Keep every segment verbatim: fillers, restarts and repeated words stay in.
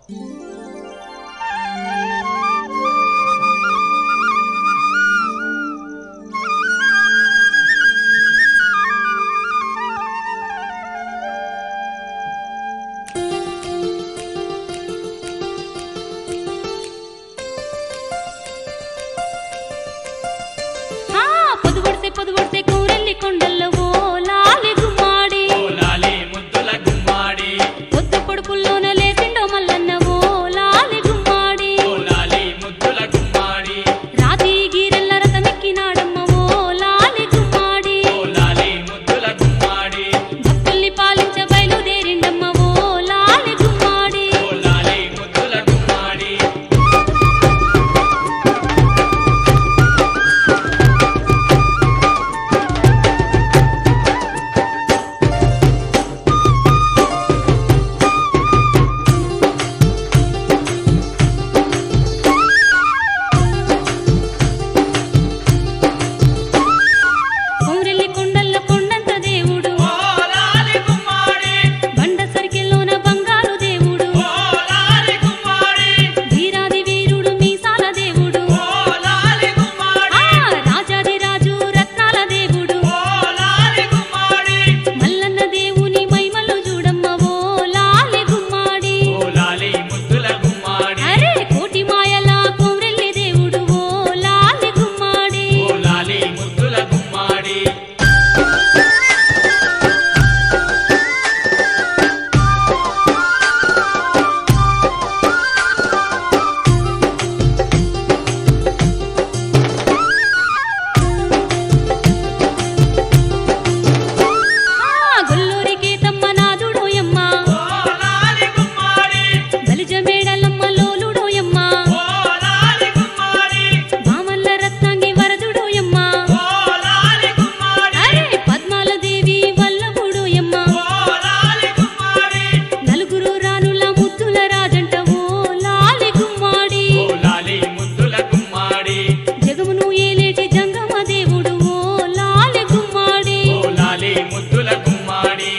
పొదుగొడితే కూరెల్లి కొండల్లో ఓ లాలి గుమ్మాడి ఓ లాలి ముద్దుల గుమ్మాడి పొద్దు పొడుపుల్లోన లేసిండో మల్లన్న ఓ లాలి గుమ్మాడి ఓ లాలి ముద్దుల గుమ్మాడి రాతి గీరెల్ల రథమెక్కినాడమ్మ ఓ లాలి గుమ్మాడి ఓ లాలి ముద్దుల గుమ్మాడి భక్తుల్ని పాలించ బయలుదేరిండమ్మ ఓ లాలి గుమ్మాడి ఓ లాలి ముద్దుల గుమ్మాడి కొమ్రెల్లి కొండల్లో కొండంత దేవుడు ఓ లాలి గుమ్మాడి బండ సరికెల్లోన బంగారు దేవుడు ఓ లాలి గుమ్మాడి వీరాది వీరుడు మీసాల దేవుడు ఓ లాలి గుమ్మాడి ఆ రాజాది రాజు రత్నాల దేవుడు ఓ లాలి గుమ్మాడి మల్లన్న దేవుని మైమలు చూడమ్మ ఓ లాలి గుమ్మాడి ఓ లాలి ముద్దుల గుమ్మాడి అరే కోటి మాయల కొమ్రెల్లి దేవుడు ఓ లాలి గుమ్మాడి ఓ లాలి ముద్దుల గుమ్మాడి ఆ గొల్లూరికి తమ్మ నాదుడోయమ్మ ఓ లాలి గుమ్మాడి బలిజ మేడలమ్మ లోలుడోయమ్మ ఓ లాలి గుమ్మాడి మామల్ల రత్నాంగి వరదుడోయమ్మ ఓ లాలి గుమ్మాడి అరే పద్మాల దేవి వల్లభుడోయమ్మ ఓ లాలి గుమ్మాడి నలుగురు రానుల ముద్దుల రాజంట ఓ లాలి గుమ్మాడి ఓ లాలి ముద్దుల గుమ్మాడి జగమును ఏలేటి జంగమ దేవుడు ఓ లాలి గుమ్మాడి ఓ లాలి ముద్దుల గుమ్మాడి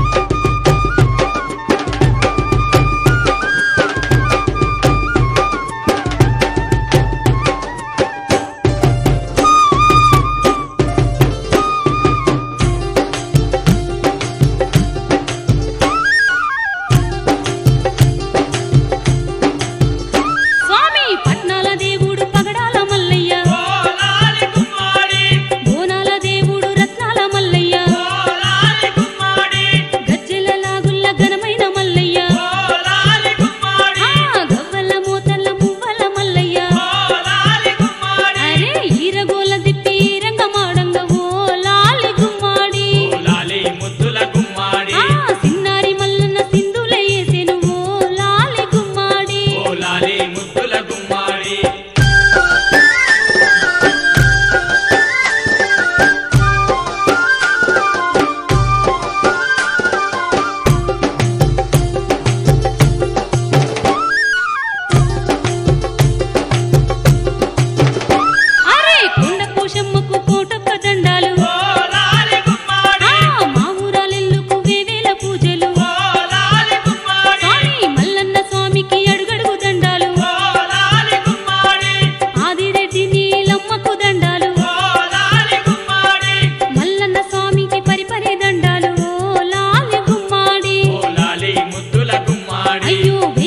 స్వామి పట్నాల దేవుడు పగడాల మల్లయ్య ఓ లాలి గుమ్మాడి బోనాల దేవుడు రత్నాల మల్లయ్య ఓ లాలి గుమ్మాడి గజ్జెల లాగుల్ల ఘనమైన మల్లయ్య ఓ లాలి గుమ్మాడి ఆ గవ్వల మోతల్ల మువ్వల మల్లయ్య ఓ లాలి గుమ్మాడి అరే ఈరగోల దిప్పి రంగమాడంగ ఓ లాలి గుమ్మాడి ఓ లాలి ముద్దుల గుమ్మాడి ఆ సిన్నారి మల్లన్న సింధుల ఏసెను ఓ లాలి గుమ్మాడి ఓ లాలి ముద్దుల గుమ్మాడి అరే కొండ కోశమ్మకు కోటొక్క దండాలు ఓ లాలి గుమ్మాడి ఆ మా ఊరాలెల్లుకు వేవేల పూజలు ఓ లాలి గుమ్మాడి స్వామి మల్లన్న స్వామికి అడుగడుగు దండాలు ఓ లాలి గుమ్మాడి ఆదిరెడ్డి నీలమ్మకు దండాలు ఓ లాలి గుమ్మాడి మల్లన్న స్వామికి పరిపరి దండాలు ఓ లాలి గుమ్మాడి ఓ లాలి ముద్దుల గుమ్మాడి అయ్యో